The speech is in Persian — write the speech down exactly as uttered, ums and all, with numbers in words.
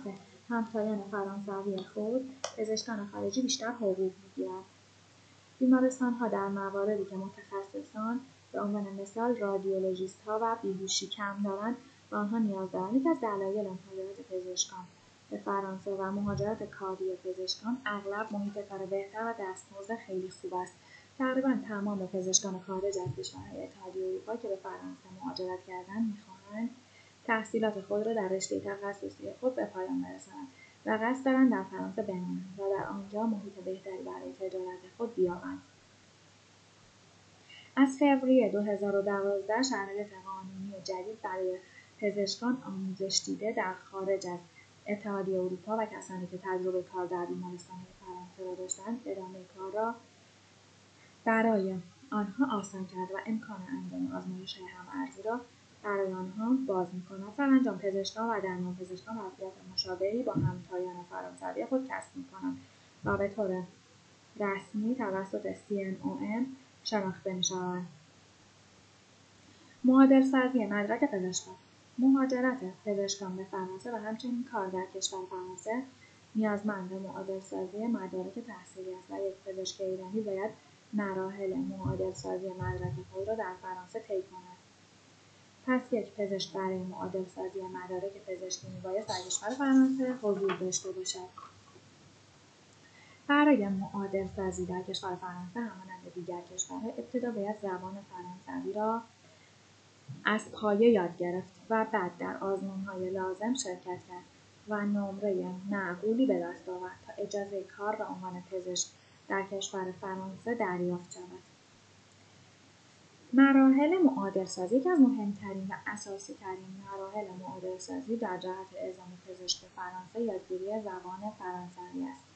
همتایان فرانسوی خود، پزشکان خارجی بیشتر حقوق می‌گیرند. بیمارستان‌ها در مواردی که متخصصان به عنوان مثال رادیولوژیست‌ها و بیهوشی کم دارند و آنها نیاز دارند. یکی از دلایل مهاجرت پزشکان به فرانسه و مهاجرت کاری پزشکان اغلب محیط کار بهتر و دستمزد خیلی خوب است. تقریبا تمام پزشکان خارج از کشورهای اتحادیه اروپا که به فرانسه مهاجرت کردند می‌خواهند تحصیلات خود را در رشته تخصصی خود به پایان برسانند و قصد دارند در فرانسه بمانند و در آنجا محیط بهتری برای تجارت خود بیابند. از فوریه دو هزار و دوازده شرایط قانونی جدید برای پزشکان آموزش دیده در خارج از اتحادیه اروپا و کسانی که تجربه کار در بیمارستان‌های فرانسه را داشتند ادامه کار را برای آنها آسان کرده و امکان انجام آزمایش‌های هم‌ارزی را برای آنها باز می‌کند. سرانجام پزشکان و درمان‌پزشکان وضعیت مشابهی با همتایان فرانسوی خود کسب می‌کنند و به طور رسمی توسط سی ام او ام شناخته می‌شوند. معادل‌سازی مدرک پزشکان. مهاجرت پزشکان به فرانسه و همچنین کار در کشور فرانسه نیازمند معادل‌سازی مدارک تحصیلی است و یک پزشک ایرانی باید مراحل معادل‌سازی مدرک خود را در فرانسه طی کند. پس یک پزشک برای معادل‌سازی مدارک پزشکی میبایست در کشور فرانسه حضور داشته باشد. برای معادل‌سازی در کشور فرانسه همانند دیگر کشورها ابتدا باید زبان فرانسوی را از پایه یاد گرفت و بعد در آزمون‌های لازم شرکت کرد و نمره معقولی به دست آورد تا اجازه کار به عنوان پزشک در کشور فرانسه دریافت شود. مراحل معادل‌سازی یکی از مهمترین و اساسی‌ترین مراحل معادل‌سازی در جهت اعزام پزشک فرانسه یادگیری زبان فرانسوی است.